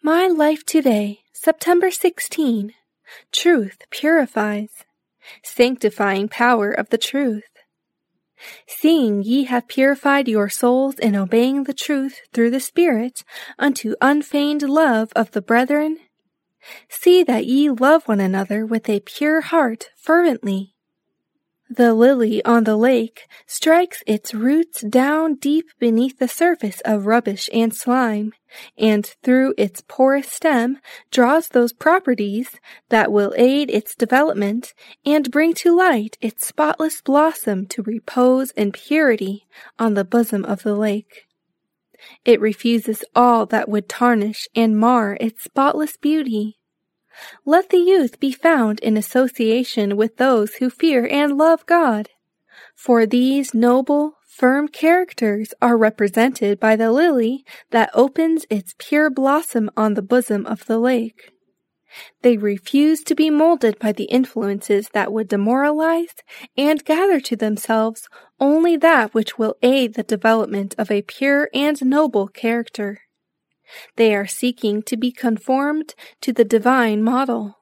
My life today, September 16. Truth purifies. Sanctifying power of the truth. Seeing ye have purified your souls in obeying the truth through the Spirit unto unfeigned love of the brethren, see that ye love one another with a pure heart fervently. The lily on the lake strikes its roots down deep beneath the surface of rubbish and slime, and through its porous stem draws those properties that will aid its development and bring to light its spotless blossom to repose in purity on the bosom of the lake. It refuses all that would tarnish and mar its spotless beauty. Let the youth be found in association with those who fear and love God, for these noble, firm characters are represented by the lily that opens its pure blossom on the bosom of the lake. They refuse to be molded by the influences that would demoralize and gather to themselves only that which will aid the development of a pure and noble character. They are seeking to be conformed to the divine model.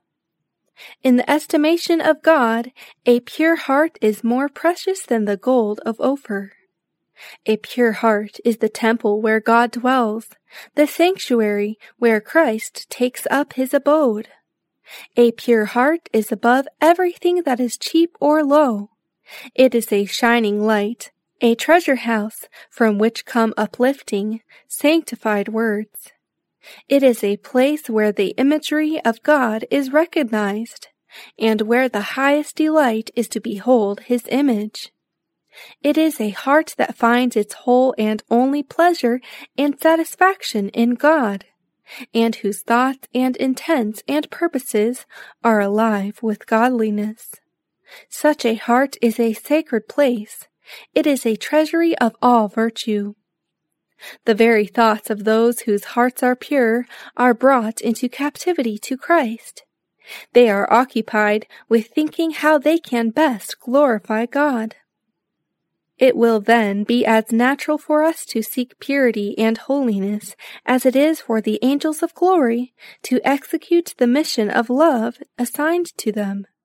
In the estimation of God, a pure heart is more precious than the gold of Ophir. A pure heart is the temple where God dwells, the sanctuary where Christ takes up his abode. A pure heart is above everything that is cheap or low. It is a shining light, a treasure house from which come uplifting, sanctified words. It is a place where the imagery of God is recognized, and where the highest delight is to behold his image. It is a heart that finds its whole and only pleasure and satisfaction in God, and whose thoughts and intents and purposes are alive with godliness. Such a heart is a sacred place. It is a treasury of all virtue. The very thoughts of those whose hearts are pure are brought into captivity to Christ. They are occupied with thinking how they can best glorify God. It will then be as natural for us to seek purity and holiness as it is for the angels of glory to execute the mission of love assigned to them.